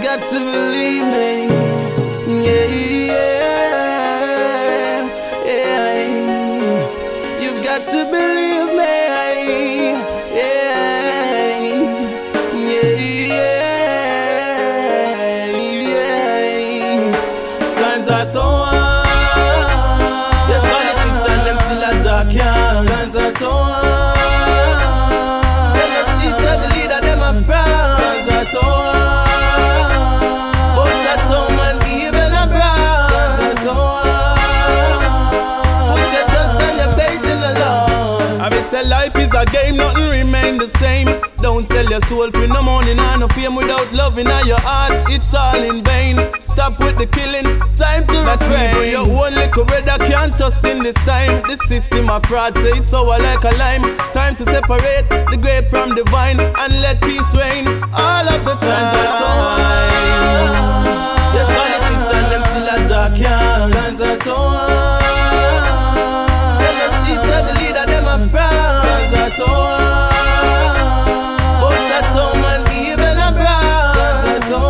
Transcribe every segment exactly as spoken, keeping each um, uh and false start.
got to believe me. Yeah, yeah, yeah. You got to believe me. Yeah, yeah, yeah. Times are so hard. Your politics and them still a talk, yeah. Times are so hard. Them a see to the leader, them a frown. Times are so hard. But at home and even abroad. Times are so hard. Put your trust and your faith in the Lord. I mean, say life is a game, nothing remain the same. Don't sell your soul for no money, nor no fame without loving in your heart. It's all in vain. Stop with the killing, time to refrain. Your own little brother can't trust in this time. The system of fraud, say it's sour like a lime. Time to separate the grape from the vine and let peace reign all of the time. Times are so hard. Your politics and them still a talk, yeah. Times are so hard. Them a see to the leader, them a frown. Times are so hard. But at home and even abroad. Times are so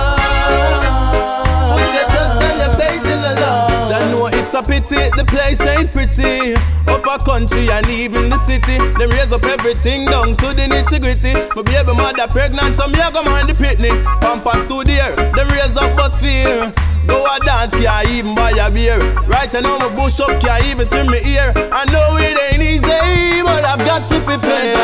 hard. Put your trust and your faith in the Lord. I know it's a pity, the place ain't pretty. Up a country and even the city, them raise up everything down to the nitty gritty. My baby mother pregnant, and me a go mind the pitney. Pampas to there, them raise up bus fear. Go a dance, can't even buy a beer. Right now my bush up, can't even trim my ear. I know it ain't easy, but I've got to prepare.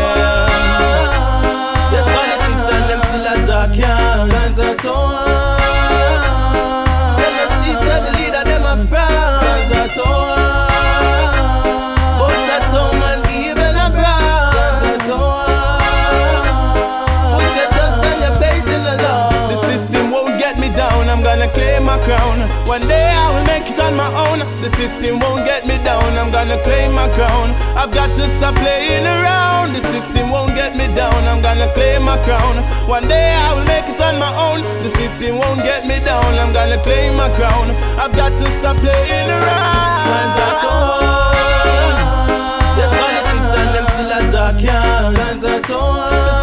Your politics and them still a talk, yeah. Times are so hard. Them a see to the leader, them a frown. Times are so hard. But at home and even abroad. Times are so hard. Put your trust and your faith in the Lord. The system won't get me down, I'm gonna claim my crown. One day I will make it on my own. The system won't get me down, I'm gonna claim my crown. I've got to stop playing around. The system won't get me down, I'm gonna claim my crown. One day I will make it on my own. The system won't get me down, I'm gonna claim my crown. I've got to stop playing around. Times are so hard. Your politics and them still a talk, yeah. Times are so hard.